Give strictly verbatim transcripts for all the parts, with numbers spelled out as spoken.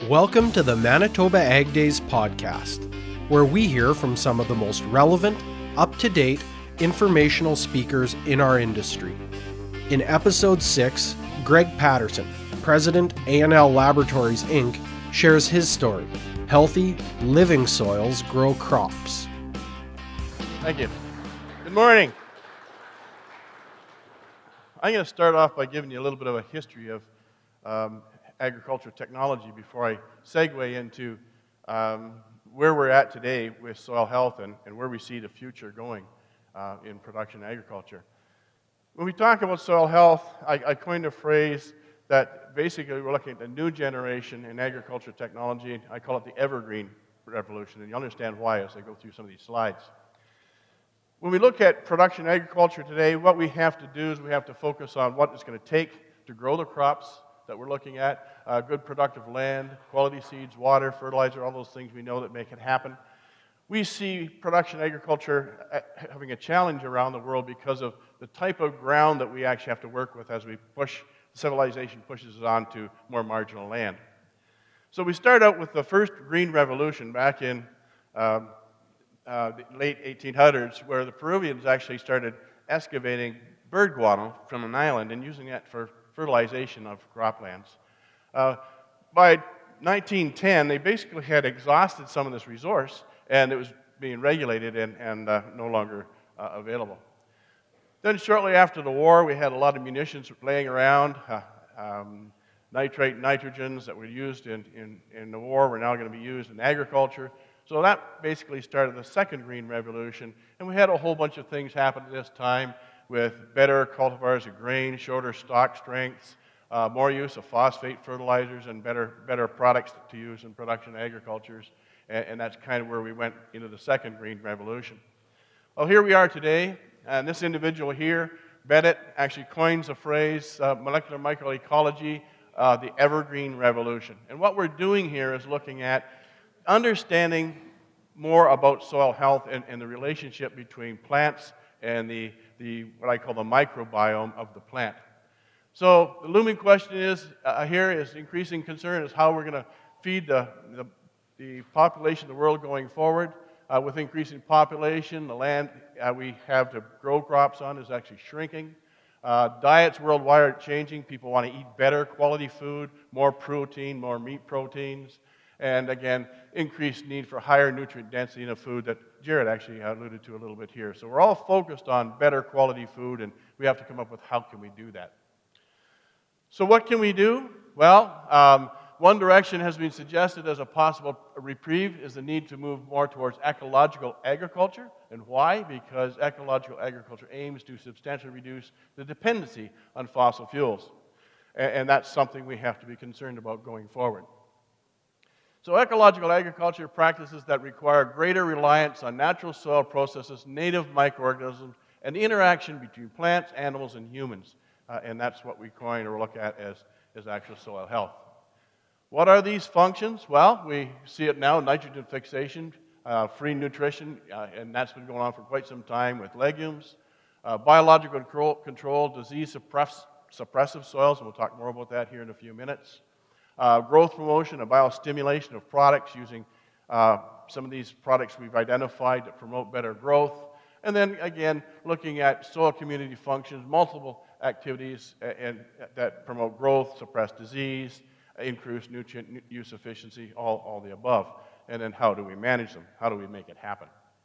Welcome to the Manitoba Ag Days podcast, where we hear from some of the most relevant, up-to-date, informational speakers in our industry. In episode six, Greg Patterson, President, A and L Laboratories, Incorporated, shares his story, Healthy Living Soils Grow Crops. Thank you. Good morning. I'm going to start off by giving you a little bit of a history of um, agriculture technology before I segue into um, where we're at today with soil health and, and where we see the future going uh, in production agriculture. When we talk about soil health, I, I coined a phrase that basically we're looking at the new generation in agriculture technology. I call it the evergreen revolution, and you'll understand why as I go through some of these slides. When we look at production agriculture today, what we have to do is we have to focus on what it's going to take to grow the crops that we're looking at, uh, good productive land, quality seeds, water, fertilizer, all those things we know that make it happen. We see production agriculture having a challenge around the world because of the type of ground that we actually have to work with as we push, civilization pushes us on to more marginal land. So we start out with the first green revolution back in um, uh, the late eighteen hundreds, where the Peruvians actually started excavating bird guano from an island and using that for fertilization of croplands. Uh, by nineteen ten, they basically had exhausted some of this resource, and it was being regulated and, and uh, no longer uh, available. Then shortly after the war, we had a lot of munitions laying around. Uh, um, nitrate nitrogens that were used in, in, in the war were now going to be used in agriculture. So that basically started the second green revolution, and we had a whole bunch of things happen at this time with better cultivars of grain, shorter stalk strengths, uh, more use of phosphate fertilizers, and better, better products to use in production agricultures. And, and that's kind of where we went into the second green revolution. Well, here we are today, and this individual here, Bennett, actually coins the phrase uh, molecular microecology, uh, the evergreen revolution. And what we're doing here is looking at understanding more about soil health and, and the relationship between plants and the, the what I call the microbiome of the plant. So the looming question is uh, here is increasing concern is how we're going to feed the, the, the population of the world going forward. Uh, with increasing population, the land uh, we have to grow crops on is actually shrinking. Uh, diets worldwide are changing. People want to eat better quality food, more protein, more meat proteins. And again, increased need for higher nutrient density in a food that Jared actually alluded to a little bit here. So we're all focused on better quality food, and we have to come up with how can we do that. So what can we do? Well, um, one direction has been suggested as a possible reprieve is the need to move more towards ecological agriculture. And why? Because ecological agriculture aims to substantially reduce the dependency on fossil fuels. And, and that's something we have to be concerned about going forward. So ecological agriculture practices that require greater reliance on natural soil processes, native microorganisms, and the interaction between plants, animals, and humans. Uh, and that's what we coin or look at as, as actual soil health. What are these functions? Well, we see it now, nitrogen fixation, uh, free nutrition, uh, and that's been going on for quite some time with legumes. Uh, biological control, control disease suppress, suppressive soils, and we'll talk more about that here in a few minutes. Uh, growth promotion and biostimulation of products using uh, some of these products we've identified to promote better growth. And then again, looking at soil community functions, multiple activities and, and that promote growth, suppress disease, increase nutrient use efficiency, all, all the above. And then how do we manage them? How do we make it happen?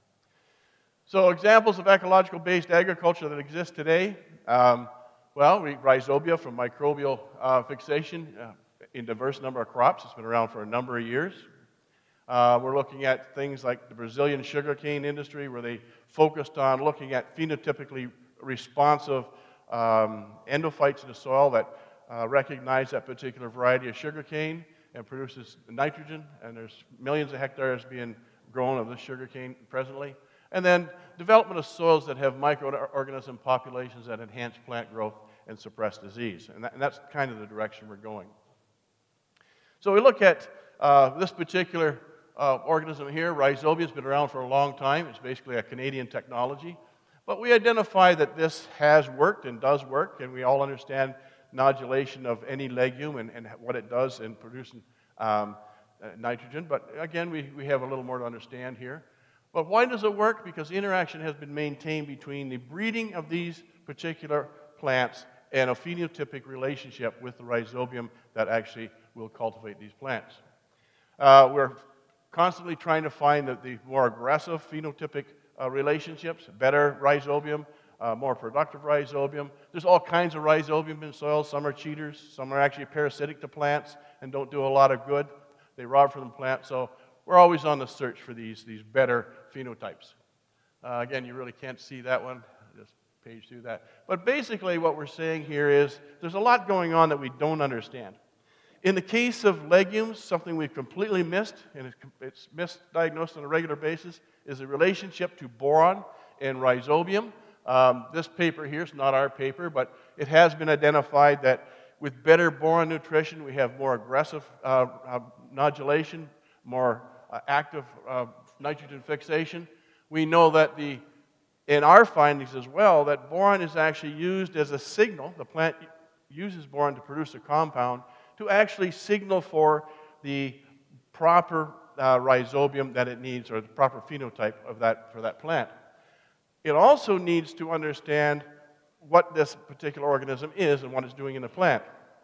So examples of ecological-based agriculture that exist today, um, well, we, rhizobia from microbial uh, fixation, uh, in diverse number of crops. It's been around for a number of years. Uh, we're looking at things like the Brazilian sugarcane industry, where they focused on looking at phenotypically responsive um, endophytes in the soil that uh, recognize that particular variety of sugarcane and produces nitrogen, and there's millions of hectares being grown of this sugarcane presently. And then development of soils that have microorganism populations that enhance plant growth and suppress disease. And, that, and that's kind of the direction we're going. So we look at uh, this particular uh, organism here. Rhizobia has been around for a long time. It's basically a Canadian technology. But we identify that this has worked and does work, and we all understand nodulation of any legume and, and what it does in producing um, uh, nitrogen. But again, we, we have a little more to understand here. But why does it work? Because the interaction has been maintained between the breeding of these particular plants and a phenotypic relationship with the rhizobium that actually will cultivate these plants. Uh, we're constantly trying to find the, the more aggressive phenotypic uh, relationships, better rhizobium, uh, more productive rhizobium. There's all kinds of rhizobium in soil. Some are cheaters, some are actually parasitic to plants and don't do a lot of good. They rob from the plant. So we're always on the search for these, these better phenotypes. Uh, again, you really can't see that one. Just page through that. But basically what we're saying here is there's a lot going on that we don't understand. In the case of legumes, something we've completely missed, and it's misdiagnosed on a regular basis, is the relationship to boron and rhizobium. Um, this paper here is not our paper, but it has been identified that with better boron nutrition, we have more aggressive uh, uh, nodulation, more uh, active uh, nitrogen fixation. We know that the, in our findings as well, that boron is actually used as a signal. The plant uses boron to produce a compound to actually signal for the proper uh, rhizobium that it needs, or the proper phenotype of that for that plant. It also needs to understand what this particular organism is and what it's doing in the plant.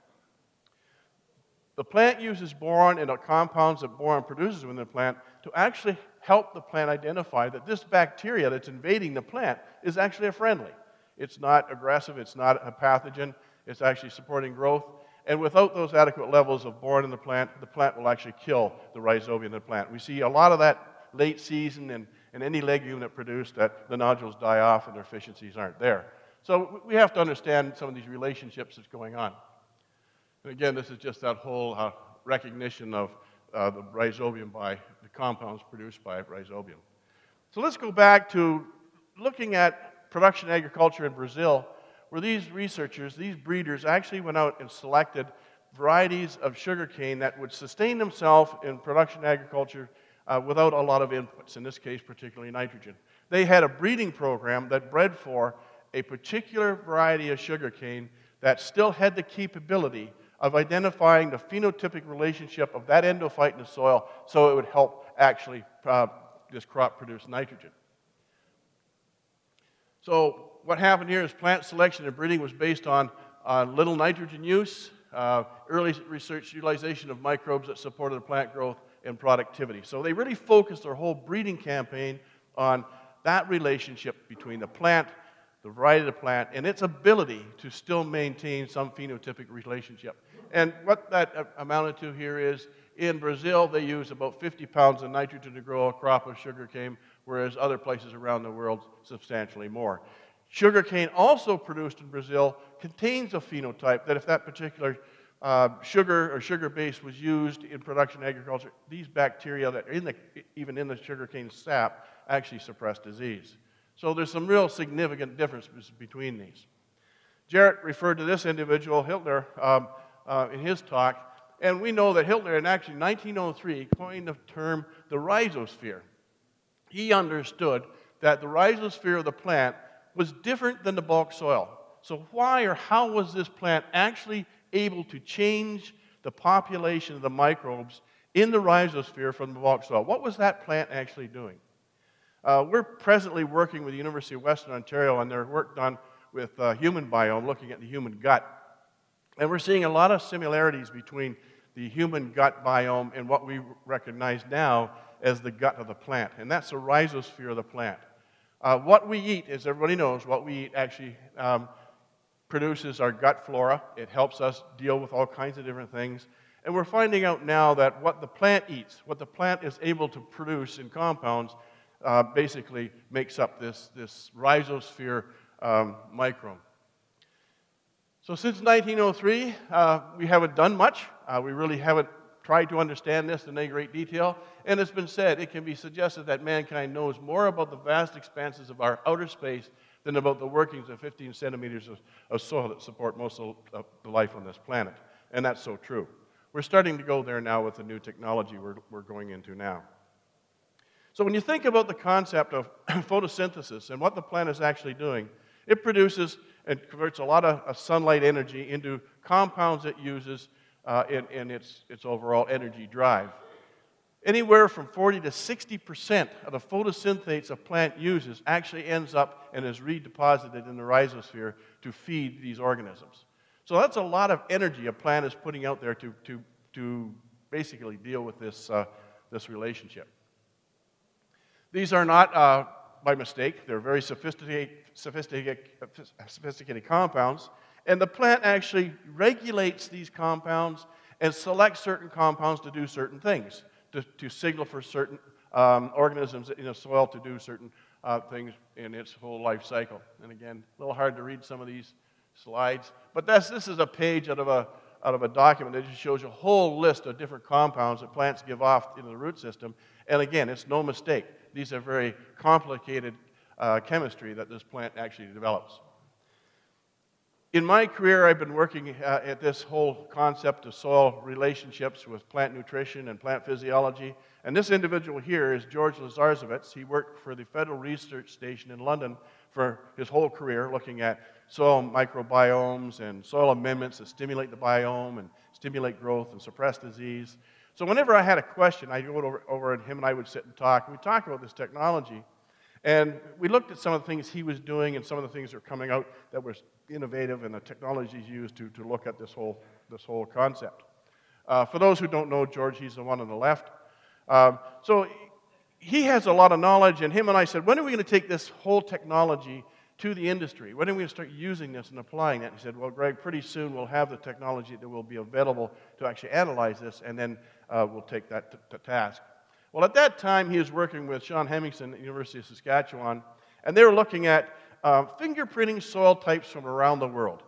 The plant uses boron and the compounds that boron produces within the plant to actually help the plant identify that this bacteria that's invading the plant is actually a friendly. It's not aggressive, it's not a pathogen, it's actually supporting growth. And without those adequate levels of boron in the plant, the plant will actually kill the rhizobium in the plant. We see a lot of that late season and, and any legume that produced that the nodules die off and their efficiencies aren't there. So we have to understand some of these relationships that's going on. And again, this is just that whole uh, recognition of uh, the rhizobium by the compounds produced by rhizobium. So let's go back to looking at production agriculture in Brazil, where these researchers, these breeders, actually went out and selected varieties of sugarcane that would sustain themselves in production agriculture uh, without a lot of inputs, in this case particularly nitrogen. They had a breeding program that bred for a particular variety of sugarcane that still had the capability of identifying the phenotypic relationship of that endophyte in the soil so it would help actually uh, this crop produce nitrogen. So what happened here is plant selection and breeding was based on uh, little nitrogen use, uh, early research utilization of microbes that supported the plant growth and productivity. So they really focused their whole breeding campaign on that relationship between the plant, the variety of the plant, and its ability to still maintain some phenotypic relationship. And what that amounted to here is, in Brazil, they use about fifty pounds of nitrogen to grow a crop of sugarcane, whereas other places around the world, substantially more. Sugarcane also produced in Brazil contains a phenotype that if that particular uh, sugar or sugar base was used in production agriculture, these bacteria that are in the, even in the sugarcane sap actually suppress disease. So there's some real significant differences between these. Jarrett referred to this individual, Hiltner, um, uh, in his talk, and we know that Hiltner in actually nineteen oh three coined the term the rhizosphere. He understood that the rhizosphere of the plant was different than the bulk soil. So why or how was this plant actually able to change the population of the microbes in the rhizosphere from the bulk soil? What was that plant actually doing? Uh, we're presently working with the University of Western Ontario on their work done with uh, human biome, looking at the human gut. And we're seeing a lot of similarities between the human gut biome and what we recognize now as the gut of the plant. And that's the rhizosphere of the plant. Uh, what we eat, as everybody knows, what we eat actually um, produces our gut flora. It helps us deal with all kinds of different things. And we're finding out now that what the plant eats, what the plant is able to produce in compounds, uh, basically makes up this, this rhizosphere um, microbe. So since nineteen oh three, uh, we haven't done much. Uh, we really haven't tried to understand this in any great detail. And it's been said, it can be suggested that mankind knows more about the vast expanses of our outer space than about the workings of fifteen centimeters of, of soil that support most of the life on this planet. And that's so true. We're starting to go there now with the new technology we're, we're going into now. So when you think about the concept of photosynthesis and what the plant is actually doing, it produces and converts a lot of, of sunlight energy into compounds it uses uh, in, in its, its overall energy drive. Anywhere from forty to sixty percent of the photosynthetes a plant uses actually ends up and is redeposited in the rhizosphere to feed these organisms. So that's a lot of energy a plant is putting out there to, to, to basically deal with this, uh, this relationship. These are not uh, by mistake. They're very sophisticated, sophisticated, sophisticated compounds, and the plant actually regulates these compounds and selects certain compounds to do certain things. To, to signal for certain um, organisms in a soil to do certain uh, things in its whole life cycle. And again, a little hard to read some of these slides, but that's, this is a page out of a, out of a document that just shows you a whole list of different compounds that plants give off into the root system. And again, it's no mistake. These are very complicated uh, chemistry that this plant actually develops. In my career, I've been working uh, at this whole concept of soil relationships with plant nutrition and plant physiology. And this individual here is George Lazarsovitz. He worked for the Federal Research Station in London for his whole career, looking at soil microbiomes and soil amendments that stimulate the biome and stimulate growth and suppress disease. So whenever I had a question, I'd go over, over and him and I would sit and talk. And we'd talk about this technology. And we looked at some of the things he was doing and some of the things that were coming out that were innovative and the technologies used to, to look at this whole, this whole concept. Uh, for those who don't know George, he's the one on the left. Um, so he has a lot of knowledge, and him and I said, when are we going to take this whole technology to the industry? When are we going to start using this and applying it? And he said, well, Greg, pretty soon we'll have the technology that will be available to actually analyze this, and then uh, we'll take that to, to task. Well, at that time, he was working with Sean Hemingson at the University of Saskatchewan, and they were looking at uh, fingerprinting soil types from around the world.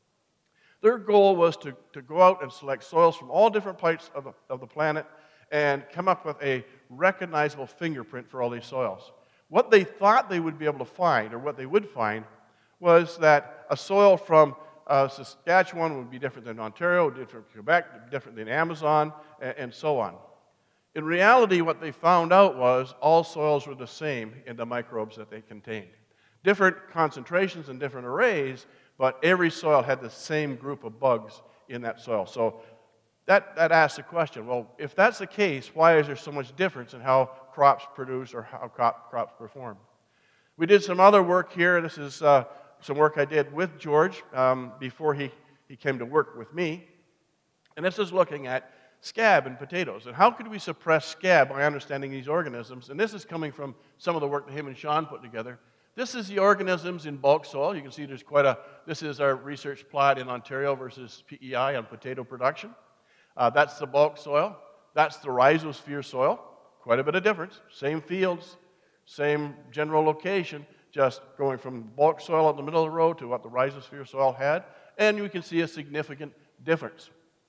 Their goal was to, to go out and select soils from all different parts of the, of the planet and come up with a recognizable fingerprint for all these soils. What they thought they would be able to find, or what they would find, was that a soil from uh, Saskatchewan would be different than Ontario, different from Quebec, different than Amazon, and, and so on. In reality, what they found out was all soils were the same in the microbes that they contained. Different concentrations and different arrays, but every soil had the same group of bugs in that soil. So that, that asks the question, well, if that's the case, why is there so much difference in how crops produce or how crop, crops perform? We did some other work here. This is uh, some work I did with George um, before he, he came to work with me. And this is looking at scab in potatoes. And how could we suppress scab by understanding these organisms? And this is coming from some of the work that him and Sean put together. This is the organisms in bulk soil. You can see there's quite a, this is our research plot in Ontario versus P E I on potato production. Uh, that's the bulk soil. That's the rhizosphere soil. Quite a bit of difference. Same fields, same general location, just going from bulk soil in the middle of the road to what the rhizosphere soil had. And you can see a significant difference.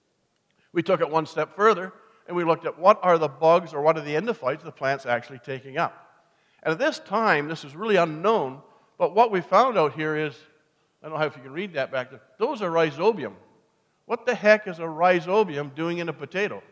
We took it one step further, and we looked at what are the bugs or what are the endophytes the plant's actually taking up. And at this time, this is really unknown, but what we found out here is, I don't know if you can read that back there, those are rhizobium. What the heck is a rhizobium doing in a potato?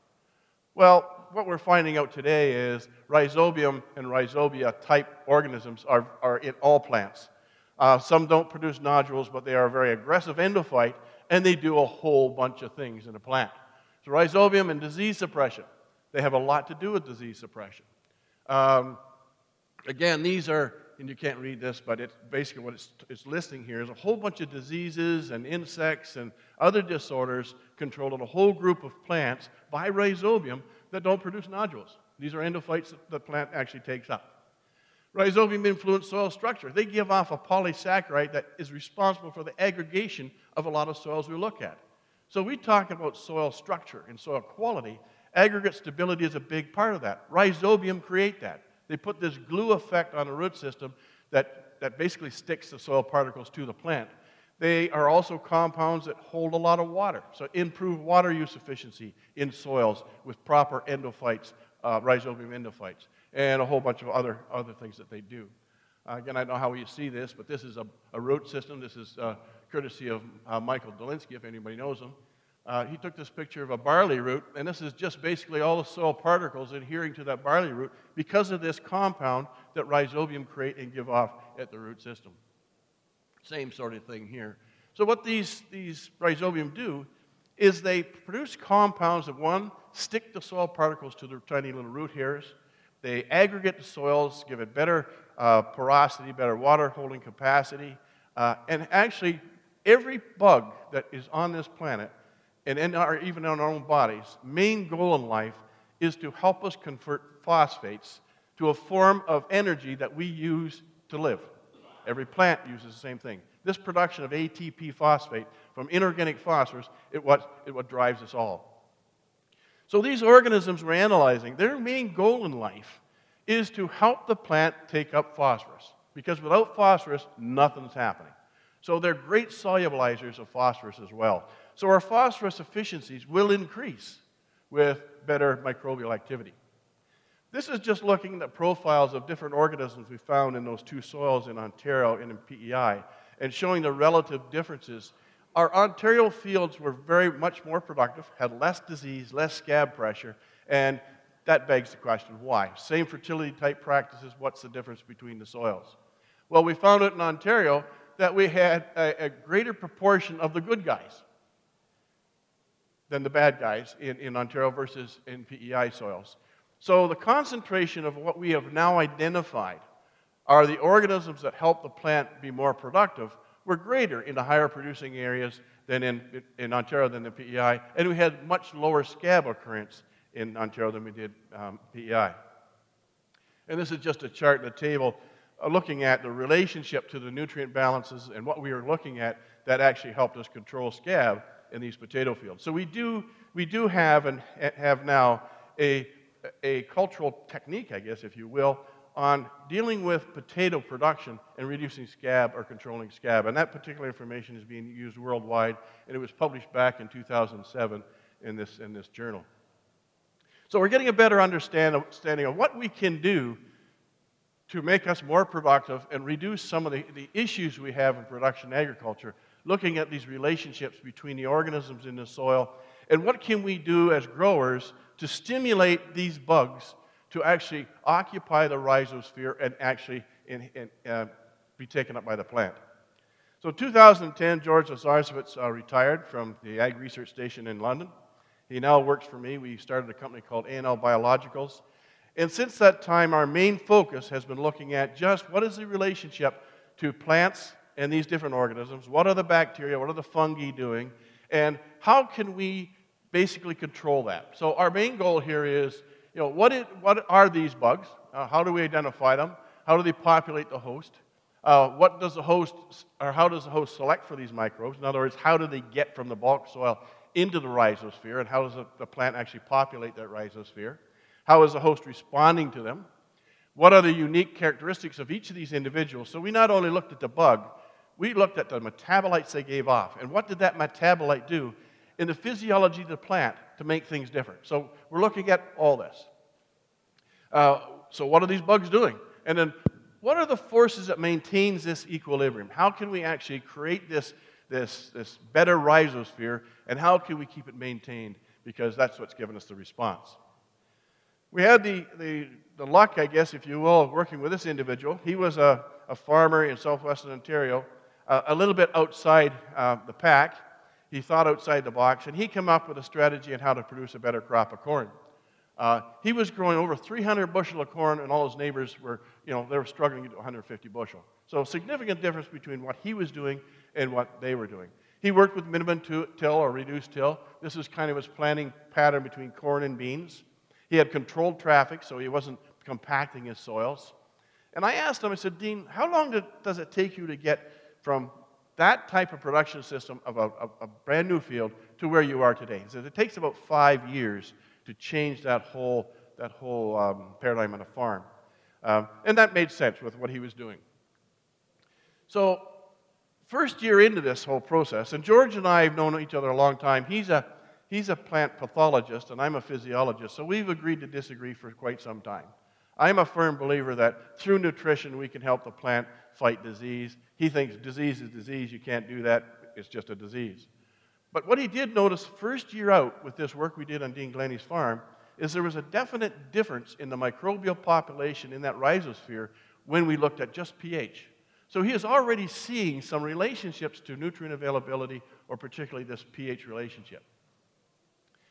Well, what we're finding out today is rhizobium and rhizobia type organisms are, are in all plants. Uh, some don't produce nodules, but they are a very aggressive endophyte, and they do a whole bunch of things in a plant. So rhizobium and disease suppression, they have a lot to do with disease suppression. Um, again, these are, and you can't read this, but it's basically what it's, it's listing here is a whole bunch of diseases and insects and other disorders controlled in a whole group of plants by rhizobium that don't produce nodules. These are endophytes that the plant actually takes up. Rhizobium influence soil structure. They give off a polysaccharide that is responsible for the aggregation of a lot of soils we look at. So we talk about soil structure and soil quality. Aggregate stability is a big part of that. Rhizobium create that. They put this glue effect on the root system that, that basically sticks the soil particles to the plant. They are also compounds that hold a lot of water, so improve water use efficiency in soils with proper endophytes, uh, rhizobium endophytes, and a whole bunch of other, other things that they do. Uh, again, I don't know how you see this, but this is a, a root system. This is uh, courtesy of uh, Michael Dolinsky, if anybody knows him. Uh, he took this picture of a barley root, and this is just basically all the soil particles adhering to that barley root because of this compound that rhizobium create and give off at the root system. Same sort of thing here. So what these, these rhizobium do is they produce compounds that, one, stick the soil particles to their tiny little root hairs. They aggregate the soils, give it better uh, porosity, better water holding capacity. Uh, and actually, every bug that is on this planet, and in our, even in our own bodies, main goal in life is to help us convert phosphates to a form of energy that we use to live. Every plant uses the same thing. This production of A T P phosphate from inorganic phosphorus is what, is what drives us all. So these organisms we're analyzing, their main goal in life is to help the plant take up phosphorus. Because without phosphorus, nothing's happening. So they're great solubilizers of phosphorus as well. So our phosphorus efficiencies will increase with better microbial activity. This is just looking at profiles of different organisms we found in those two soils in Ontario and in P E I, and showing the relative differences. Our Ontario fields were very much more productive, had less disease, less scab pressure, and that begs the question, why? Same fertility type practices, what's the difference between the soils? Well, we found out in Ontario that we had a, a greater proportion of the good guys than the bad guys in, in Ontario versus in P E I soils. So the concentration of what we have now identified are the organisms that help the plant be more productive were greater in the higher producing areas than in, in Ontario than the P E I, and we had much lower scab occurrence in Ontario than we did um, P E I. And this is just a chart in a table uh, looking at the relationship to the nutrient balances and what we were looking at that actually helped us control scab in these potato fields. So we do, we do have and have now a, a cultural technique, I guess, if you will, on dealing with potato production and reducing scab or controlling scab. And that particular information is being used worldwide, and it was published back in two thousand seven in this, in this journal. So we're getting a better understanding of what we can do to make us more productive and reduce some of the, the issues we have in production agriculture, looking at these relationships between the organisms in the soil, and what can we do as growers to stimulate these bugs to actually occupy the rhizosphere and actually in, in, uh, be taken up by the plant. So in two thousand ten, George Lazarowicz uh, retired from the Ag Research Station in London. He now works for me. We started a company called A and L Biologicals. And since that time, our main focus has been looking at just what is the relationship to plants and these different organisms, what are the bacteria, what are the fungi doing, and how can we basically control that. So our main goal here is, you know, what, it, what are these bugs? Uh, how do we identify them? How do they populate the host? Uh, what does the host, or how does the host select for these microbes? In other words, how do they get from the bulk soil into the rhizosphere, and how does the, the plant actually populate that rhizosphere? How is the host responding to them? What are the unique characteristics of each of these individuals? So we not only looked at the bug, we looked at the metabolites they gave off, and what did that metabolite do in the physiology of the plant to make things different. So we're looking at all this. Uh, so what are these bugs doing? And then what are the forces that maintains this equilibrium? How can we actually create this, this, this better rhizosphere, and how can we keep it maintained? Because that's what's given us the response. We had the, the, the luck, I guess, if you will, of working with this individual. He was a, a farmer in southwestern Ontario, uh, a little bit outside uh, the pack. He thought outside the box, and he came up with a strategy on how to produce a better crop of corn. Uh, he was growing over three hundred bushel of corn, and all his neighbors were, you know, they were struggling to get one hundred fifty bushel. So a significant difference between what he was doing and what they were doing. He worked with minimum till or reduced till. This is kind of his planting pattern between corn and beans. He had controlled traffic, so he wasn't compacting his soils. And I asked him, I said, Dean, how long did, does it take you to get from that type of production system of a, a, a brand new field to where you are today? He said, it takes about five years to change that whole, that whole um, paradigm on a farm. Um, and that made sense with what he was doing. So, first year into this whole process, and George and I have known each other a long time. He's a, he's a plant pathologist, and I'm a physiologist, so we've agreed to disagree for quite some time. I'm a firm believer that through nutrition we can help the plant fight disease. He thinks disease is disease. You can't do that. It's just a disease. But what he did notice first year out with this work we did on Dean Glennie's farm is there was a definite difference in the microbial population in that rhizosphere when we looked at just pH. So he is already seeing some relationships to nutrient availability, or particularly this pH relationship.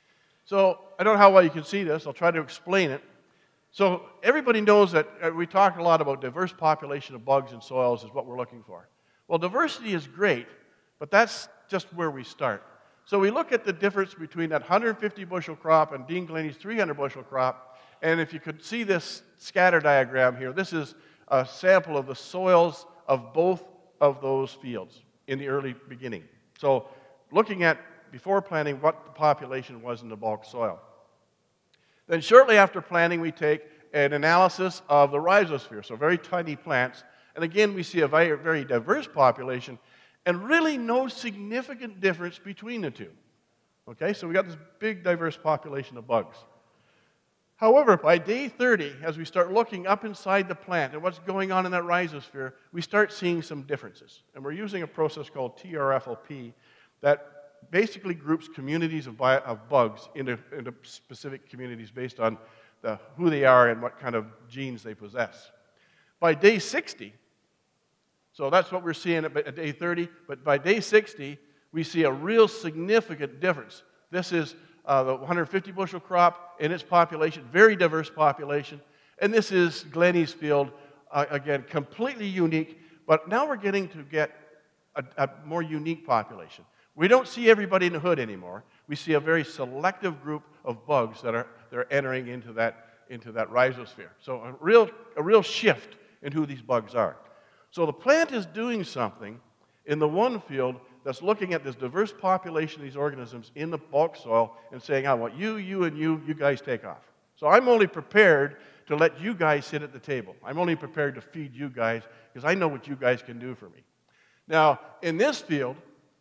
So I don't know how well you can see this. I'll try to explain it. So everybody knows that uh, we talk a lot about diverse population of bugs in soils is what we're looking for. Well, diversity is great, but that's just where we start. So we look at the difference between that one hundred fifty bushel crop and Dean Glennie's three hundred bushel crop. And if you could see this scatter diagram here, this is a sample of the soils of both of those fields in the early beginning. So looking at, before planting, what the population was in the bulk soil. Then shortly after planting, we take an analysis of the rhizosphere, so very tiny plants. And again, we see a very, very diverse population and really no significant difference between the two. Okay, so we got this big, diverse population of bugs. However, by day thirty, as we start looking up inside the plant and what's going on in that rhizosphere, we start seeing some differences. And we're using a process called T R F L P that basically groups communities of, bio, of bugs into, into specific communities based on the, who they are and what kind of genes they possess. By day sixty, so that's what we're seeing at, at day thirty, but by day sixty, we see a real significant difference. This is uh, the one hundred fifty bushel crop in its population, very diverse population, and this is Glennie's field, uh, again, completely unique, but now we're getting to get a, a more unique population. We don't see everybody in the hood anymore. We see a very selective group of bugs that are, that are entering into that, into that rhizosphere. So a real, a real shift in who these bugs are. So the plant is doing something in the one field that's looking at this diverse population of these organisms in the bulk soil and saying, I want you, you, and you, you guys take off. So I'm only prepared to let you guys sit at the table. I'm only prepared to feed you guys because I know what you guys can do for me. Now, in this field,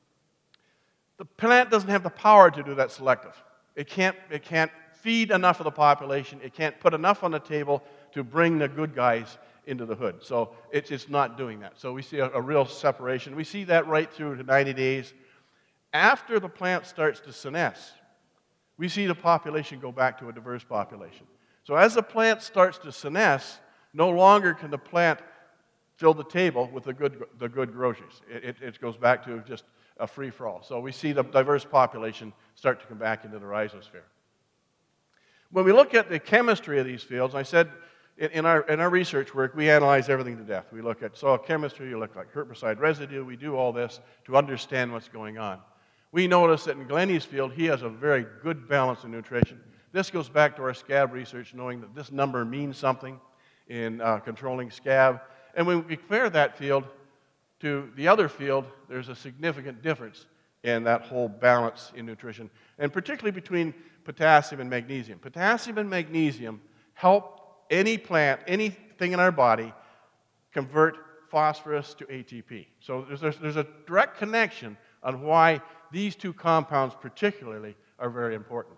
the plant doesn't have the power to do that selective. It can't, it can't feed enough of the population. It can't put enough on the table to bring the good guys into the hood. So it's, it's not doing that. So we see a, a real separation. We see that right through to ninety days. After the plant starts to senesce, we see the population go back to a diverse population. So as the plant starts to senesce, no longer can the plant fill the table with the good, the good groceries. It, it, it goes back to just a free-for-all. So we see the diverse population start to come back into the rhizosphere. When we look at the chemistry of these fields, I said in, in, our, in our research work, we analyze everything to death. We look at soil chemistry, we look at herbicide residue, we do all this to understand what's going on. We notice that in Glennie's field, he has a very good balance in nutrition. This goes back to our scab research, knowing that this number means something in uh, controlling scab. And when we compare that field to the other field, there's a significant difference in that whole balance in nutrition, and particularly between potassium and magnesium. Potassium and magnesium help any plant, anything in our body, convert phosphorus to A T P. So there's, there's, there's a direct connection on why these two compounds particularly are very important.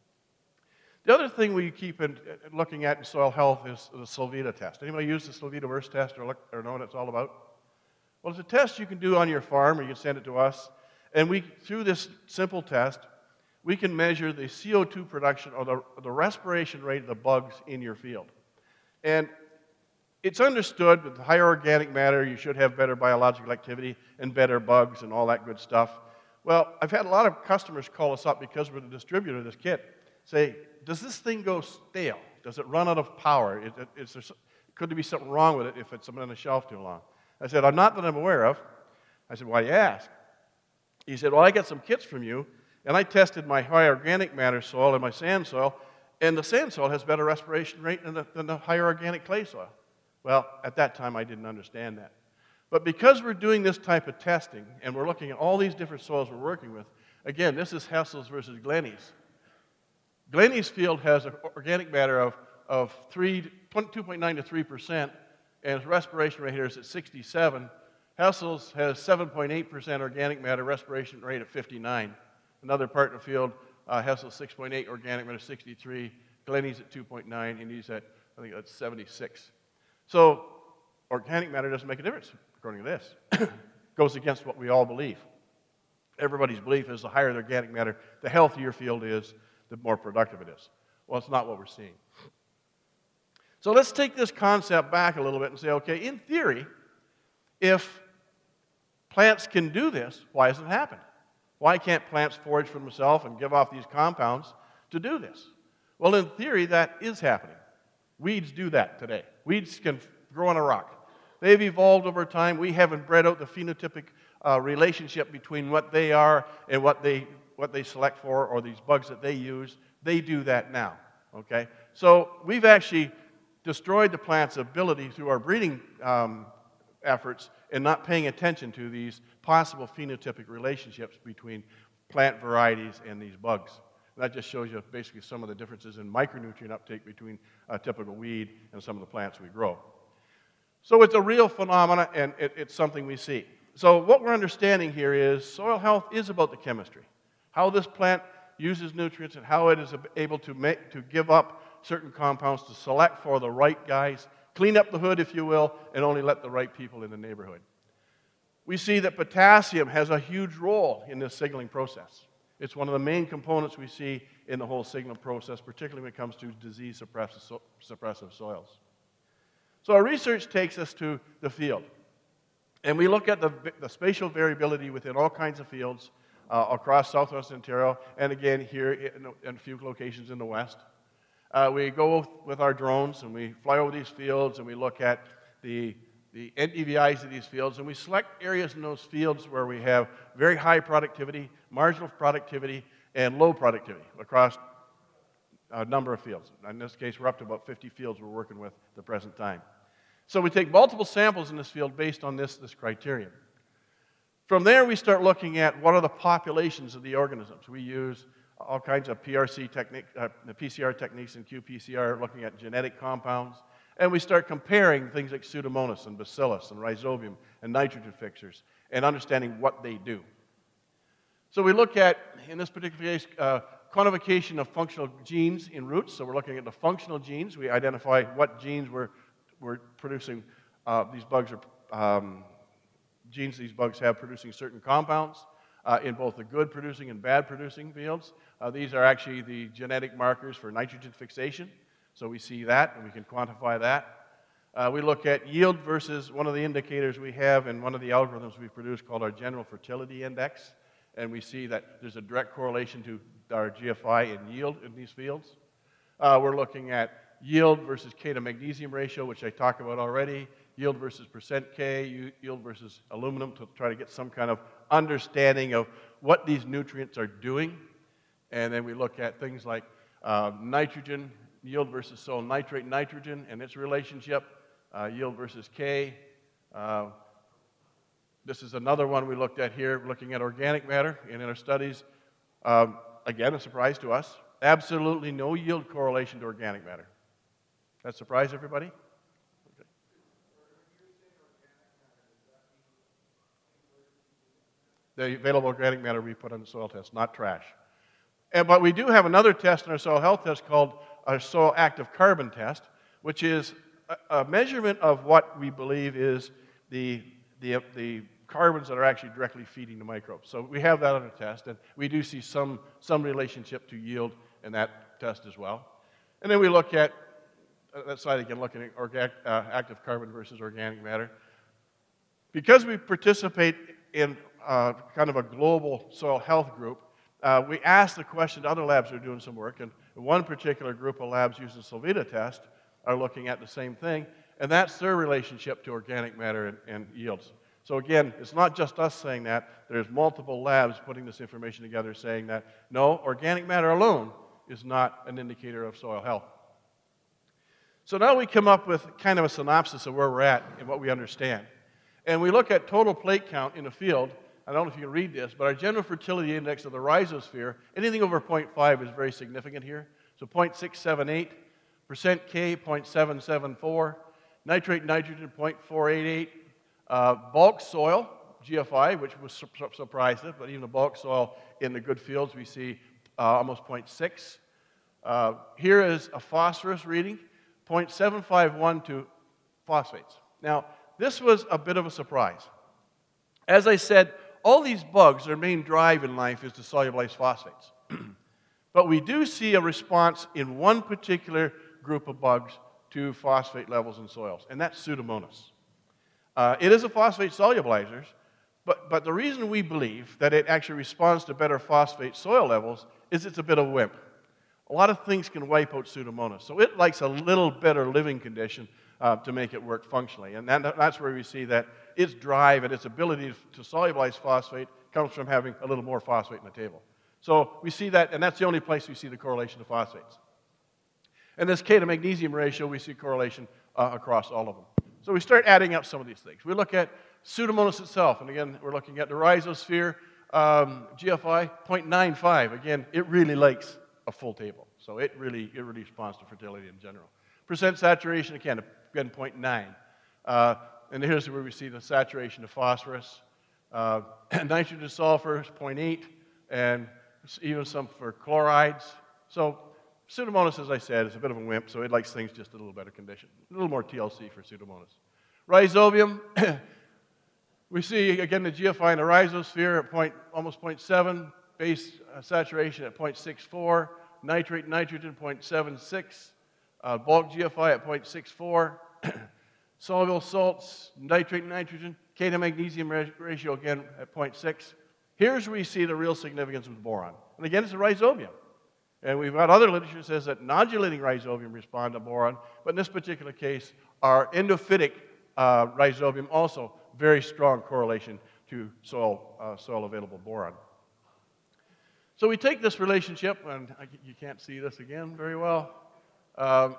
The other thing we keep in, looking at in soil health is the Solvita test. Anybody use the Solvita Verse test or, look, or know what it's all about? Well, it's a test you can do on your farm, or you can send it to us. And we, through this simple test, we can measure the C O two production or the, the respiration rate of the bugs in your field. And it's understood with higher organic matter, you should have better biological activity and better bugs and all that good stuff. Well, I've had a lot of customers call us up because we're the distributor of this kit, say, does this thing go stale? Does it run out of power? Is, is there, could there be something wrong with it if it's been on the shelf too long? I said, I'm not that I'm aware of. I said, why do you ask? He said, well, I got some kits from you, and I tested my high organic matter soil and my sand soil, and the sand soil has better respiration rate than the, than the higher organic clay soil. Well, at that time, I didn't understand that. But because we're doing this type of testing, and we're looking at all these different soils we're working with, again, this is Hessels versus Glennie's. Glennie's field has an organic matter of, of two point nine to three percent, and its respiration rate here is at sixty-seven. Hessels has seven point eight percent organic matter, respiration rate at fifty-nine. Another part in the field, uh, Hessels six point eight, organic matter sixty-three, Glennie's at two point nine, and he's at, I think that's seventy-six. So organic matter doesn't make a difference, according to this. Goes against what we all believe. Everybody's belief is the higher the organic matter, the healthier field is, the more productive it is. Well, it's not what we're seeing. So let's take this concept back a little bit and say, okay, in theory, if plants can do this, why hasn't it happened? Why can't plants forage for themselves and give off these compounds to do this? Well, in theory, that is happening. Weeds do that today. Weeds can grow on a rock. They've evolved over time. We haven't bred out the phenotypic uh, relationship between what they are and what they, what they select for, or these bugs that they use. They do that now, okay? So we've actually destroyed the plant's ability through our breeding um, efforts and not paying attention to these possible phenotypic relationships between plant varieties and these bugs. And that just shows you basically some of the differences in micronutrient uptake between a typical weed and some of the plants we grow. So it's a real phenomenon, and it, it's something we see. So what we're understanding here is soil health is about the chemistry, how this plant uses nutrients and how it is able to make, to give up certain compounds to select for the right guys, clean up the hood, if you will, and only let the right people in the neighborhood. We see that potassium has a huge role in this signaling process. It's one of the main components we see in the whole signal process, particularly when it comes to disease suppressive, suppressive soils. So our research takes us to the field, and we look at the, the spatial variability within all kinds of fields uh, across southwest Ontario, and again here in, in a few locations in the west. Uh, we go with, with our drones, and we fly over these fields, and we look at the, the N D V Is of these fields, and we select areas in those fields where we have very high productivity, marginal productivity, and low productivity across a number of fields. In this case, we're up to about fifty fields we're working with at the present time. So we take multiple samples in this field based on this, this criterion. From there, we start looking at what are the populations of the organisms. We use all kinds of P R C technique, uh, P C R techniques and Q P C R, looking at genetic compounds. And we start comparing things like Pseudomonas and Bacillus and Rhizobium and nitrogen fixers and understanding what they do. So we look at, in this particular case, uh, quantification of functional genes in roots. So we're looking at the functional genes. We identify what genes we're, we're producing, uh, these bugs are, um, genes these bugs have producing certain compounds uh, in both the good producing and bad producing fields. Uh, these are actually the genetic markers for nitrogen fixation. So we see that, and we can quantify that. Uh, we look at yield versus one of the indicators we have in one of the algorithms we produce called our General Fertility Index, and we see that there's a direct correlation to our G F I and yield in these fields. Uh, we're looking at yield versus K to magnesium ratio, which I talked about already, yield versus percent K, yield versus aluminum, to try to get some kind of understanding of what these nutrients are doing. And then we look at things like uh, nitrogen, yield versus soil nitrate nitrogen and its relationship, uh, yield versus K. Uh, this is another one we looked at here, looking at organic matter. And in our studies, um, again, a surprise to us, absolutely no yield correlation to organic matter. That surprise everybody? Okay. The available organic matter we put on the soil test, not trash. And, but we do have another test in our soil health test called our soil active carbon test, which is a, a measurement of what we believe is the, the, the carbons that are actually directly feeding the microbes. So we have that on a test, and we do see some, some relationship to yield in that test as well. And then we look at, uh, that slide again, looking at organic, uh, active carbon versus organic matter. Because we participate in uh, kind of a global soil health group, Uh, we asked the question to other labs who are doing some work, and one particular group of labs using the Solvita test are looking at the same thing, and that's their relationship to organic matter and, and yields. So again, it's not just us saying that. There's multiple labs putting this information together saying that, no, organic matter alone is not an indicator of soil health. So now we come up with kind of a synopsis of where we're at and what we understand. And we look at total plate count in a field. I don't know if you can read this, but our general fertility index of the rhizosphere, anything over zero point five is very significant here. So zero point six seven eight, percent K zero point seven seven four, nitrate nitrogen zero point four eight eight, uh, bulk soil, G F I, which was su surprised us, but even the bulk soil in the good fields we see uh, almost zero point six. Uh, here is a phosphorus reading, zero point seven five one to phosphates. Now, this was a bit of a surprise. As I said, all these bugs, their main drive in life is to solubilize phosphates. But we do see a response in one particular group of bugs to phosphate levels in soils, and that's Pseudomonas. Uh, it is a phosphate solubilizer, but, but the reason we believe that it actually responds to better phosphate soil levels is it's a bit of a wimp. a lot of things can wipe out Pseudomonas. So it likes a little better living condition uh, to make it work functionally. And that, that's where we see that its drive and its ability to solubilize phosphate comes from having a little more phosphate in the table. So we see that, and that's the only place we see the correlation to phosphates. And this K to magnesium ratio, we see correlation uh, across all of them. So we start adding up some of these things. We look at Pseudomonas itself, and again, we're looking at the rhizosphere, um, G F I, zero point nine five. Again, it really likes a full table. So it really, it really responds to fertility in general. Percent saturation, again, again zero point nine. Uh, and here's where we see the saturation of phosphorus. Uh, nitrogen to sulfur is zero point eight, and even some for chlorides. So Pseudomonas, as I said, is a bit of a wimp, so it likes things just a little better condition. A little more T L C for Pseudomonas. Rhizobium, we see, again, the G F I in the rhizosphere at point, almost zero point seven, base uh, saturation at zero point six four, nitrate nitrogen zero point seven six, uh, bulk G F I at zero point six four, soluble salts, nitrate nitrogen, K to magnesium ratio, again, at zero point six. Here's where we see the real significance of boron. And again, it's a rhizobium. And we've got other literature that says that nodulating rhizobium respond to boron, but in this particular case, our endophytic uh, rhizobium also very strong correlation to soil, uh, soil available boron. So we take this relationship, and I, you can't see this again very well. Um,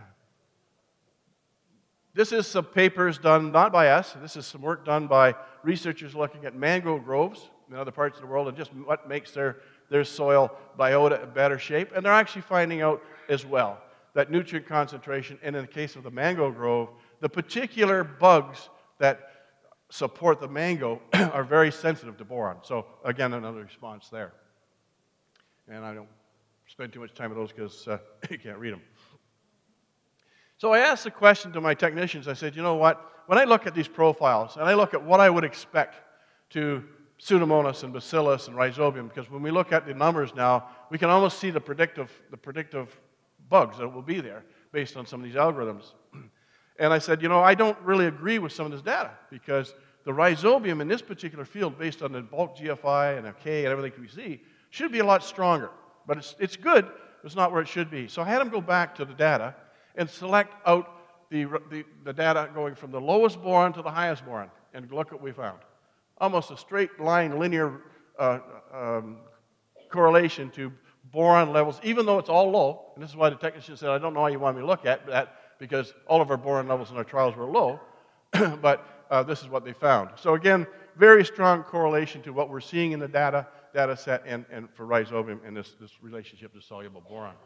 this is some papers done, not by us, this is some work done by researchers looking at mangrove groves in other parts of the world and just what makes their, their soil biota in better shape. And they're actually finding out as well that nutrient concentration, and in the case of the mango grove, the particular bugs that support the mango are very sensitive to boron. So again, another response there. And I don't spend too much time with those because uh, you can't read them. So I asked the question to my technicians. I said, you know what? When I look at these profiles, and I look at what I would expect to Pseudomonas and Bacillus and Rhizobium, because when we look at the numbers now, we can almost see the predictive, the predictive bugs that will be there based on some of these algorithms. And I said, you know, I don't really agree with some of this data, because the Rhizobium in this particular field, based on the bulk G F I and a K and everything we see, should be a lot stronger. But it's, it's good, but it's not where it should be. So I had them go back to the data and select out the, the, the data going from the lowest boron to the highest boron, and look what we found. Almost a straight line, linear uh, um, correlation to boron levels, even though it's all low. And this is why the technician said, I don't know how you want me to look at that, because all of our boron levels in our trials were low, but uh, this is what they found. So again, very strong correlation to what we're seeing in the data, data set and, and for rhizobium and this, this relationship to soluble boron.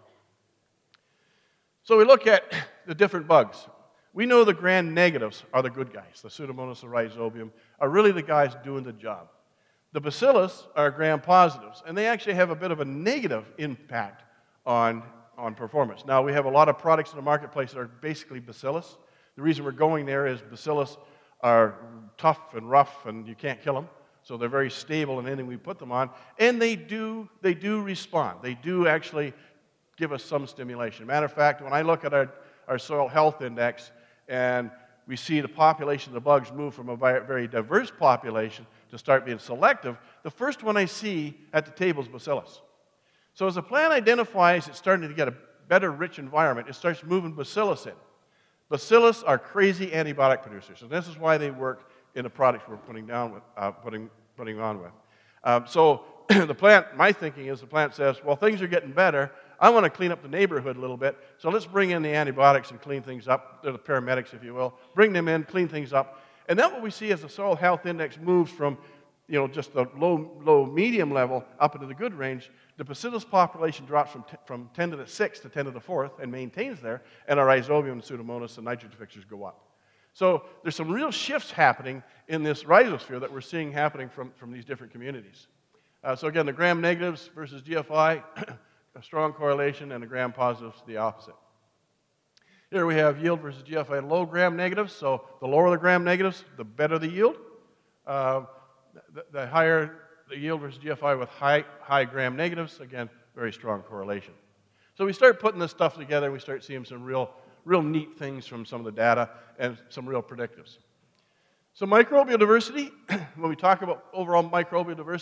So we look at the different bugs. We know the gram negatives are the good guys. The Pseudomonas and Rhizobium are really the guys doing the job. The Bacillus are gram positives, and they actually have a bit of a negative impact on, on performance. Now, we have a lot of products in the marketplace that are basically Bacillus. The reason we're going there is Bacillus are tough and rough, and you can't kill them. So they're very stable in anything we put them on. And they do, they do respond. They do actually give us some stimulation. Matter of fact, when I look at our, our soil health index, and we see the population of the bugs move from a very diverse population to start being selective, the first one I see at the table is Bacillus. So as the plant identifies it's starting to get a better rich environment, it starts moving Bacillus in. Bacillus are crazy antibiotic producers, and this is why they work in the products we're putting down with, uh, putting, putting on with. Um, so the plant, my thinking is the plant says, well, things are getting better. I want to clean up the neighborhood a little bit, so let's bring in the antibiotics and clean things up. They're the paramedics, if you will. Bring them in, clean things up. And then what we see as the soil health index moves from, you know, just the low, low, medium level up into the good range, the Bacillus population drops from, from ten to the sixth to ten to the fourth and maintains there, and our Rhizobium and Pseudomonas and nitrogen fixtures go up. So there's some real shifts happening in this rhizosphere that we're seeing happening from, from these different communities. Uh, so again, the gram negatives versus G F I, a strong correlation, and the gram positives, the opposite. Here we have yield versus G F I and low gram negatives. So the lower the gram negatives, the better the yield. Uh, the, the higher the yield versus G F I with high, high gram negatives, again, very strong correlation. So we start putting this stuff together, and we start seeing some real, real neat things from some of the data and some real predictives. So microbial diversity, when we talk about overall microbial diversity,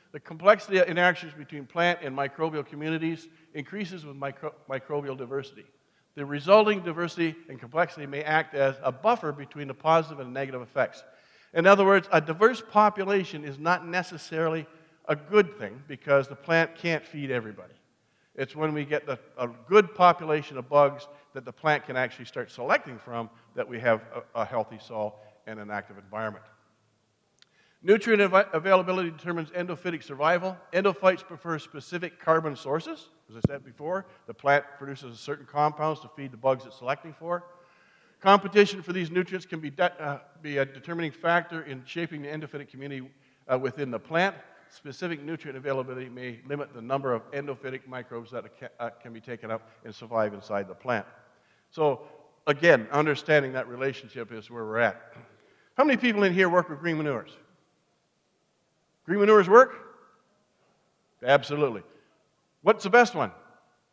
The complexity of interactions between plant and microbial communities increases with micro microbial diversity. The resulting diversity and complexity may act as a buffer between the positive and negative effects. In other words, a diverse population is not necessarily a good thing because the plant can't feed everybody. It's when we get the, a good population of bugs that the plant can actually start selecting from that we have a, a healthy soil and an active environment. Nutrient av availability determines endophytic survival. Endophytes prefer specific carbon sources. As I said before, the plant produces certain compounds to feed the bugs it's selecting for. Competition for these nutrients can be, uh, be a determining factor in shaping the endophytic community uh, within the plant. Specific nutrient availability may limit the number of endophytic microbes that ca uh, can be taken up and survive inside the plant. So, again, understanding that relationship is where we're at. How many people in here work with green manures? Green manures work? Absolutely. What's the best one?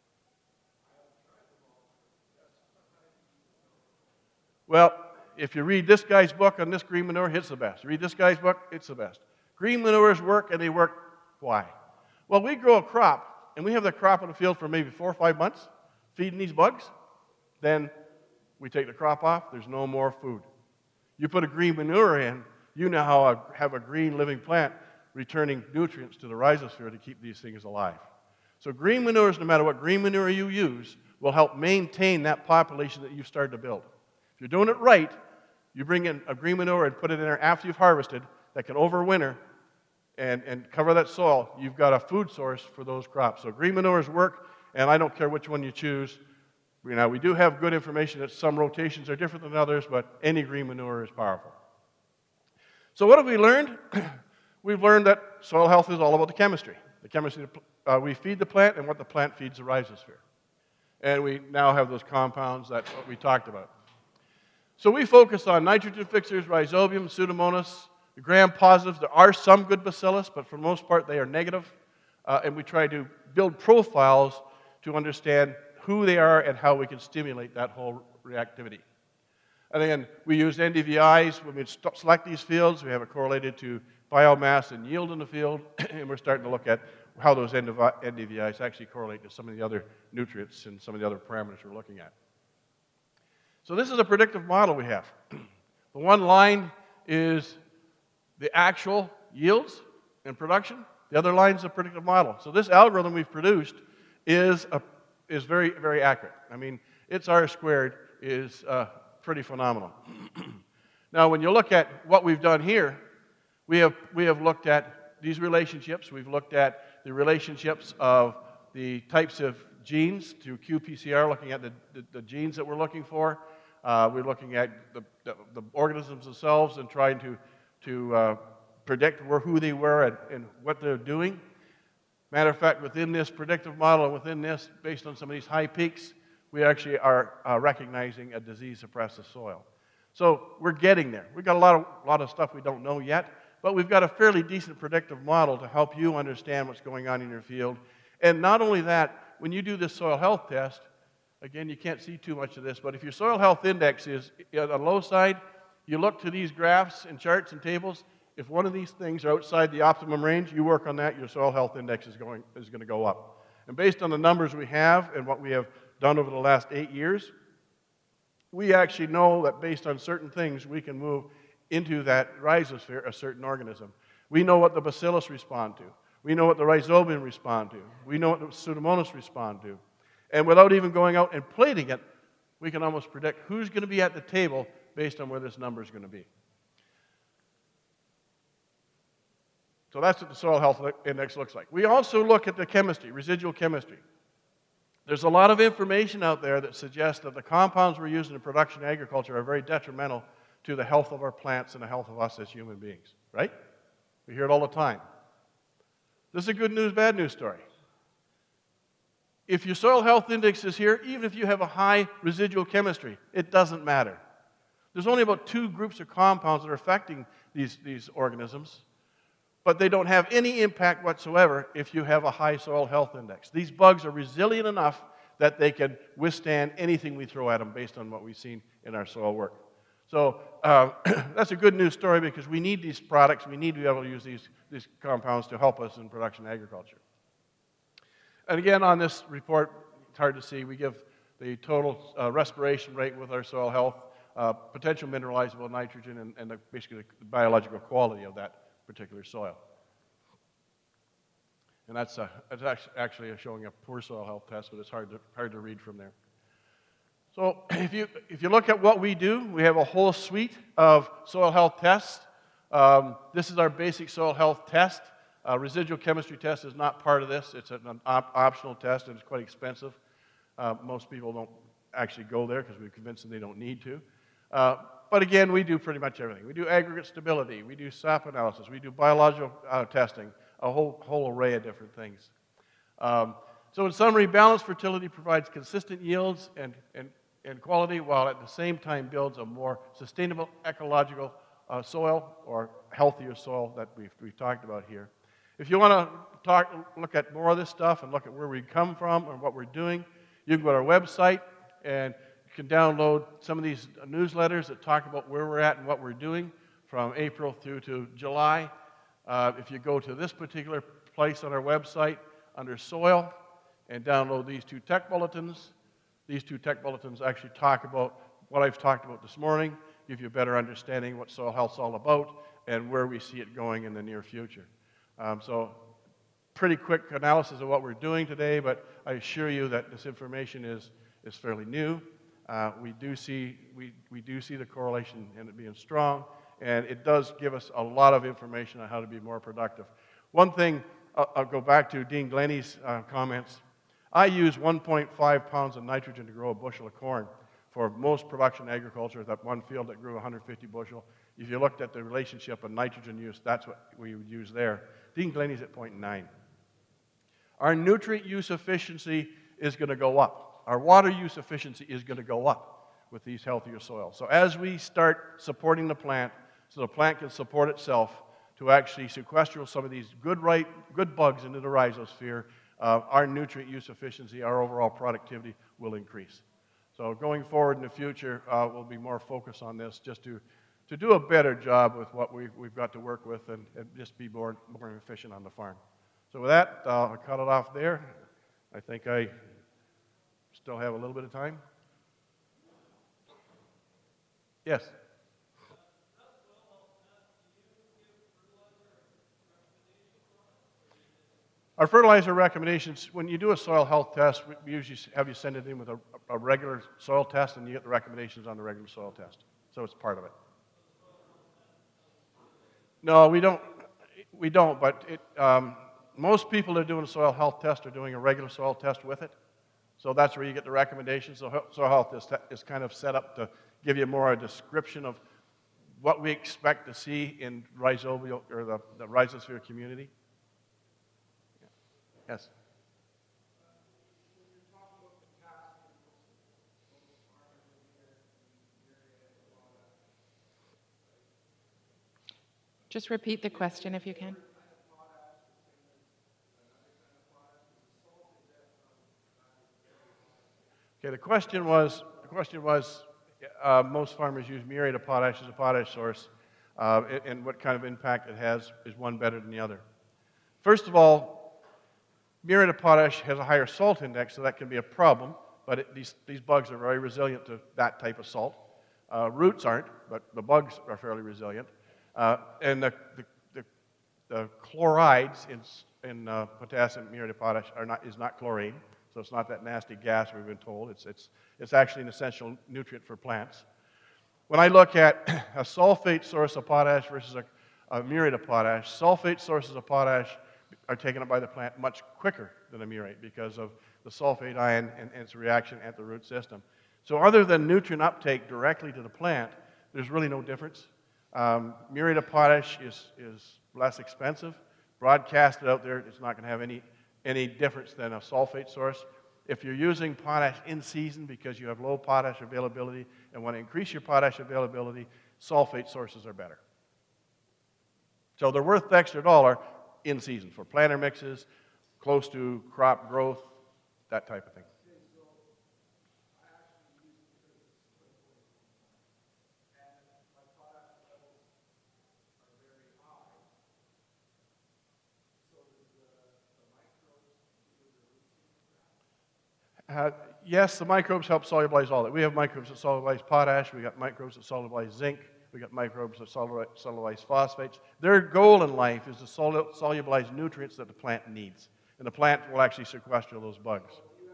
Well, if you read this guy's book on this green manure, it's the best. You read this guy's book, it's the best. Green manures work, and they work. Why? Well, we grow a crop, and we have that crop in the field for maybe four or five months, feeding these bugs. Then we take the crop off, there's no more food. You put a green manure in, you know how to have a green living plant returning nutrients to the rhizosphere to keep these things alive. So green manures, no matter what green manure you use, will help maintain that population that you've started to build. If you're doing it right, you bring in a green manure and put it in there after you've harvested that can overwinter and, and cover that soil, you've got a food source for those crops. So green manures work, and I don't care which one you choose. You know, we do have good information that some rotations are different than others, but any green manure is powerful. So what have we learned? We've learned that soil health is all about the chemistry. The chemistry uh, we feed the plant and what the plant feeds the rhizosphere. And we now have those compounds that we talked about. So we focus on nitrogen fixers, rhizobium, pseudomonas, the gram-positives. There are some good bacillus, but for the most part they are negative. Uh, and we try to build profiles to understand who they are and how we can stimulate that whole reactivity. And again, we use N D V Is. When we select these fields, we have it correlated to biomass and yield in the field, and we're starting to look at how those N D V Is actually correlate to some of the other nutrients and some of the other parameters we're looking at. So this is a predictive model we have. The one line is the actual yields and production. The other line is a predictive model. So this algorithm we've produced is, a, is very, very accurate. I mean, its R squared is uh, pretty phenomenal. Now, when you look at what we've done here, we have, we have looked at these relationships. We've looked at the relationships of the types of genes through Q P C R, looking at the, the, the genes that we're looking for. Uh, we're looking at the, the, the organisms themselves and trying to, to uh, predict where, who they were and, and what they're doing. Matter of fact, within this predictive model and within this, based on some of these high peaks, we actually are uh, recognizing a disease-suppressive soil. So we're getting there. We've got a lot of, lot of stuff we don't know yet, but we've got a fairly decent predictive model to help you understand what's going on in your field. And not only that, when you do this soil health test, again, you can't see too much of this, but if your soil health index is on the low side, you look to these graphs and charts and tables. If one of these things are outside the optimum range, you work on that, your soil health index is going, is going to go up. And based on the numbers we have and what we have done over the last eight years, we actually know that based on certain things, we can move into that rhizosphere a certain organism. We know what the bacillus respond to. We know what the rhizobium respond to. We know what the pseudomonas respond to. And without even going out and plating it, we can almost predict who's going to be at the table based on where this number is going to be. So that's what the soil health index looks like. We also look at the chemistry, residual chemistry. There's a lot of information out there that suggests that the compounds we're using in production agriculture are very detrimental to the health of our plants and the health of us as human beings, right? We hear it all the time. This is a good news, bad news story. If your soil health index is here, even if you have a high residual chemistry, it doesn't matter. There's only about two groups of compounds that are affecting these, these organisms, but they don't have any impact whatsoever if you have a high soil health index. These bugs are resilient enough that they can withstand anything we throw at them based on what we've seen in our soil work. So uh, that's a good news story because we need these products. We need to be able to use these, these compounds to help us in production agriculture. And again, on this report, it's hard to see, we give the total uh, respiration rate with our soil health, uh, potential mineralizable nitrogen, and, and the, basically the biological quality of that particular soil. And that's, a, that's actually showing a poor soil health test, but it's hard to, hard to read from there. So if you, if you look at what we do, we have a whole suite of soil health tests. Um, this is our basic soil health test. Uh, residual chemistry test is not part of this. It's an op optional test, and it's quite expensive. Uh, most people don't actually go there because we've convinced them they don't need to. Uh, but again, we do pretty much everything. We do aggregate stability. We do S A P analysis. We do biological uh, testing, a whole, whole array of different things. Um, so in summary, balanced fertility provides consistent yields and, and, and quality, while at the same time builds a more sustainable ecological uh, soil, or healthier soil that we've, we've talked about here. If you want to talk, look at more of this stuff and look at where we come from and what we're doing, you can go to our website and you can download some of these newsletters that talk about where we're at and what we're doing from April through to July. Uh, if you go to this particular place on our website under soil and download these two tech bulletins, these two tech bulletins actually talk about what I've talked about this morning, give you a better understanding what soil health's all about and where we see it going in the near future. Um, so pretty quick analysis of what we're doing today, but I assure you that this information is, is fairly new. Uh, we, do see, we, we do see the correlation in it being strong, and it does give us a lot of information on how to be more productive. One thing, I'll, I'll go back to Dean Glennie's uh, comments. I use one point five pounds of nitrogen to grow a bushel of corn. For most production agriculture, that one field that grew one hundred fifty bushel, if you looked at the relationship of nitrogen use, that's what we would use there. Dean Glennie's at zero point nine. Our nutrient use efficiency is going to go up. Our water use efficiency is going to go up with these healthier soils. So as we start supporting the plant, so the plant can support itself to actually sequester some of these good, right, good bugs into the rhizosphere, uh, our nutrient use efficiency, our overall productivity will increase. So going forward in the future, uh, we'll be more focused on this just to, to do a better job with what we've, we've got to work with and, and just be more, more efficient on the farm. So with that, uh, I'll cut it off there. I think I still have a little bit of time. Yes? Our fertilizer recommendations, when you do a soil health test, we usually have you send it in with a, a regular soil test, and you get the recommendations on the regular soil test. So it's part of it. No, we don't. We don't, but it, um, most people that are doing a soil health test are doing a regular soil test with it. So that's where you get the recommendations. So soil health is, is kind of set up to give you more a description of what we expect to see in rhizobial, or the, the rhizosphere community. Yes? Just repeat the question if you can. Okay, the question was, the question was uh, most farmers use muriate of potash as a potash source, uh, and, and what kind of impact it has. Is one better than the other? First of all, muriate of potash has a higher salt index, so that can be a problem, but it, these, these bugs are very resilient to that type of salt. Uh, roots aren't, but the bugs are fairly resilient. Uh, and the, the, the, the chlorides in, in uh, potassium muriate of potash are not, is not chlorine, so it's not that nasty gas we've been told. It's, it's, it's actually an essential nutrient for plants. When I look at a sulfate source of potash versus a, a muriate of potash, sulfate sources of potash are taken up by the plant much quicker than a muriate because of the sulfate ion and, and its reaction at the root system. So other than nutrient uptake directly to the plant, there's really no difference. Um, muriate of potash is, is less expensive. Broadcasted out there, it's not going to have any, any difference than a sulfate source. If you're using potash in season because you have low potash availability and want to increase your potash availability, sulfate sources are better. So they're worth the extra dollar in season for planter mixes, close to crop growth, that type of thing. Uh, yes, the microbes help solubilize all that. We have microbes that solubilize potash. We got microbes that solubilize zinc. We got microbes that solubilize phosphates. Their goal in life is to solubilize nutrients that the plant needs. And the plant will actually sequester those bugs.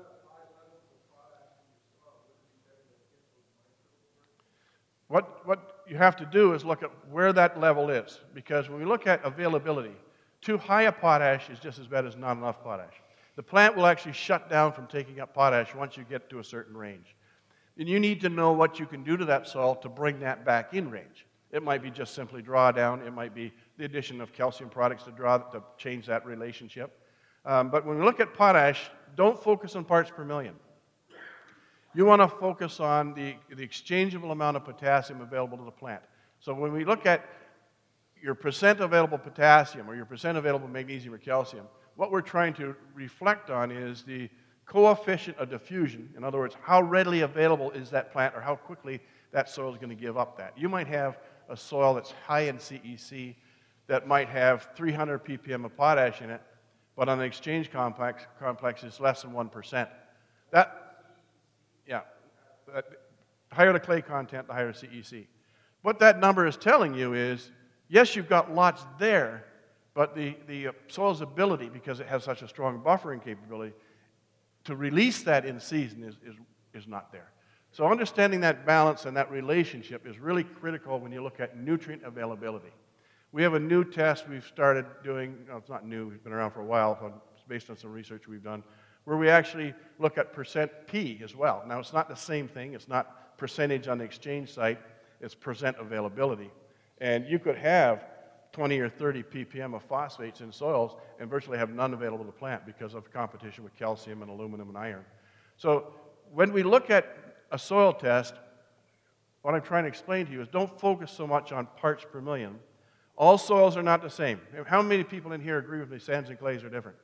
What, what you have to do is look at where that level is. Because when we look at availability, too high a potash is just as bad as not enough potash. The plant will actually shut down from taking up potash once you get to a certain range. And you need to know what you can do to that soil to bring that back in range. It might be just simply drawdown. It might be the addition of calcium products to draw to change that relationship. Um, but when we look at potash, don't focus on parts per million. You want to focus on the, the exchangeable amount of potassium available to the plant. So when we look at your percent available potassium or your percent available magnesium or calcium, what we're trying to reflect on is the coefficient of diffusion. In other words, how readily available is that plant or how quickly that soil is going to give up that. You might have a soil that's high in C E C that might have three hundred p p m of potash in it, but on the exchange complex, complex it's less than one percent. That, yeah, that, the higher the clay content, the higher C E C. What that number is telling you is, yes, you've got lots there, but the, the soil's ability, because it has such a strong buffering capability, to release that in season is, is, is not there. So understanding that balance and that relationship is really critical when you look at nutrient availability. We have a new test we've started doing, no, it's not new, it's been around for a while, it's based on some research we've done, where we actually look at percent P as well. Now, it's not the same thing, it's not percentage on the exchange site, it's percent availability. And you could have twenty or thirty p p m of phosphates in soils and virtually have none available to the plant because of competition with calcium and aluminum and iron. So when we look at a soil test, what I'm trying to explain to you is don't focus so much on parts per million. All soils are not the same. How many people in here agree with me sands and clays are different?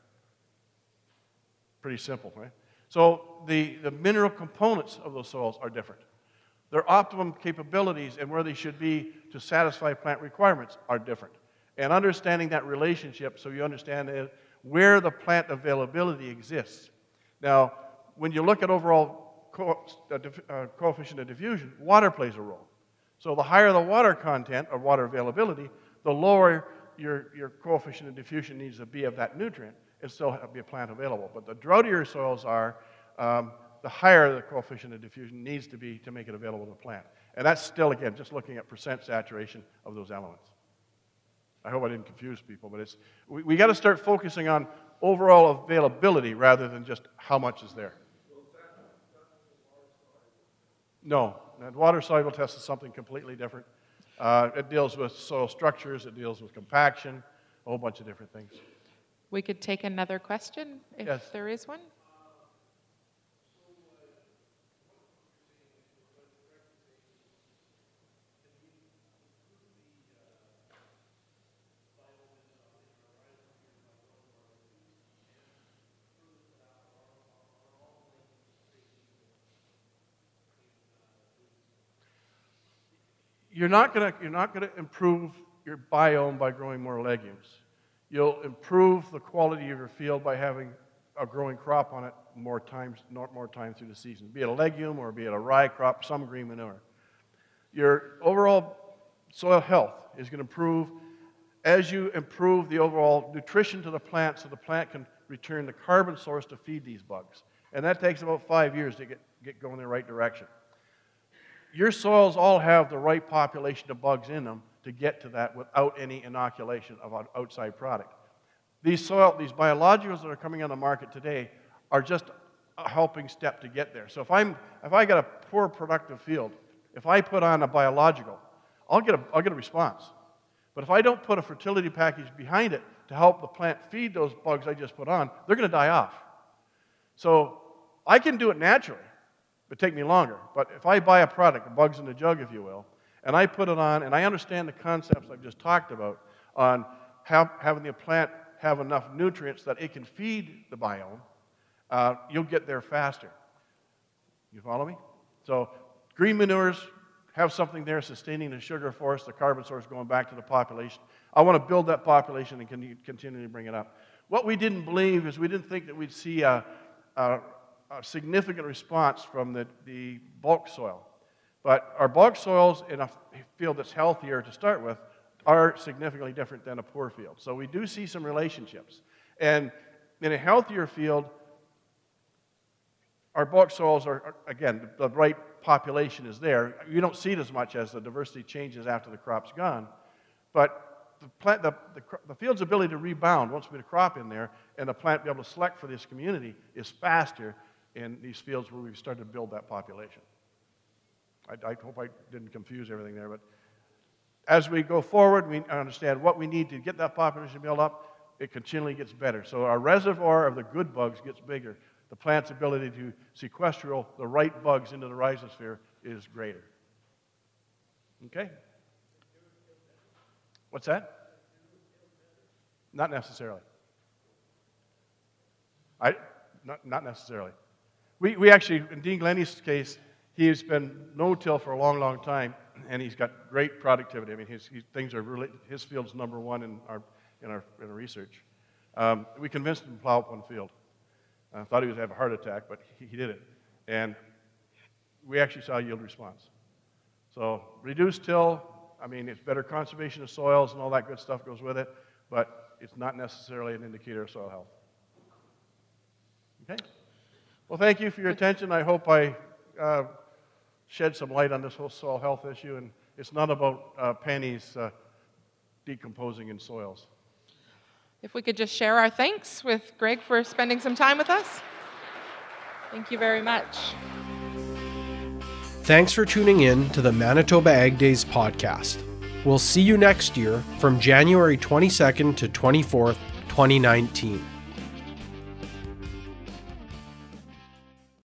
Pretty simple, right? So the, the mineral components of those soils are different. Their optimum capabilities and where they should be to satisfy plant requirements are different. And understanding that relationship so you understand where the plant availability exists. Now, when you look at overall co uh, uh, coefficient of diffusion, water plays a role. So the higher the water content or water availability, the lower your, your coefficient of diffusion needs to be of that nutrient and still have be a plant available. But the droughtier soils are, um, the higher the coefficient of diffusion needs to be to make it available to the plant. And that's still, again, just looking at percent saturation of those elements. I hope I didn't confuse people, but it's we, we got to start focusing on overall availability rather than just how much is there. No, that water soluble test is something completely different. Uh, it deals with soil structures, it deals with compaction, a whole bunch of different things. We could take another question if Yes. there is one. You're not going to you're not going to improve your biome by growing more legumes. You'll improve the quality of your field by having a growing crop on it more times, not more time through the season. Be it a legume or be it a rye crop, some green manure. Your overall soil health is going to improve as you improve the overall nutrition to the plant so the plant can return the carbon source to feed these bugs. And that takes about five years to get, get going in the right direction. Your soils all have the right population of bugs in them to get to that without any inoculation of an outside product. These soil, these biologicals that are coming on the market today are just a helping step to get there. So if I'm, if I got a poor productive field, if I put on a biological, I'll get a, I'll get a response. But if I don't put a fertility package behind it to help the plant feed those bugs I just put on, they're going to die off. So I can do it naturally. It would take me longer. But if I buy a product, the bugs in the jug, if you will, and I put it on, and I understand the concepts I've just talked about on how, having the plant have enough nutrients that it can feed the biome, uh, you'll get there faster. You follow me? So green manures have something there sustaining the sugar for us, the carbon source going back to the population. I want to build that population and continue to bring it up. What we didn't believe is we didn't think that we'd see a, a a significant response from the, the bulk soil. But our bulk soils in a field that's healthier to start with are significantly different than a poor field. So we do see some relationships. And in a healthier field, our bulk soils are, are, again, the right population is there. You don't see it as much as the diversity changes after the crop's gone. But the, plant, the, the, the field's ability to rebound once we put a crop in there and the plant be able to select for this community is faster in these fields where we've started to build that population. I, I hope I didn't confuse everything there, but as we go forward, we understand what we need to get that population built up. It continually gets better. So our reservoir of the good bugs gets bigger. The plant's ability to sequester the right bugs into the rhizosphere is greater. Okay? What's that? Not necessarily. I, not, not necessarily. We, we actually, in Dean Glennie's case, he's been no-till for a long, long time, and he's got great productivity. I mean, his, his things are really, his field's number one in our, in our, in our research. Um, we convinced him to plow up one field. I thought he was going to have a heart attack, but he, he did it. And we actually saw a yield response. So reduced till, I mean, it's better conservation of soils and all that good stuff goes with it, but it's not necessarily an indicator of soil health. Okay? Well, thank you for your attention. I hope I uh, shed some light on this whole soil health issue, and it's not about uh, pennies uh, decomposing in soils. If we could just share our thanks with Greg for spending some time with us. Thank you very much. Thanks for tuning in to the Manitoba Ag Days podcast. We'll see you next year from January twenty-second to twenty-fourth, twenty nineteen.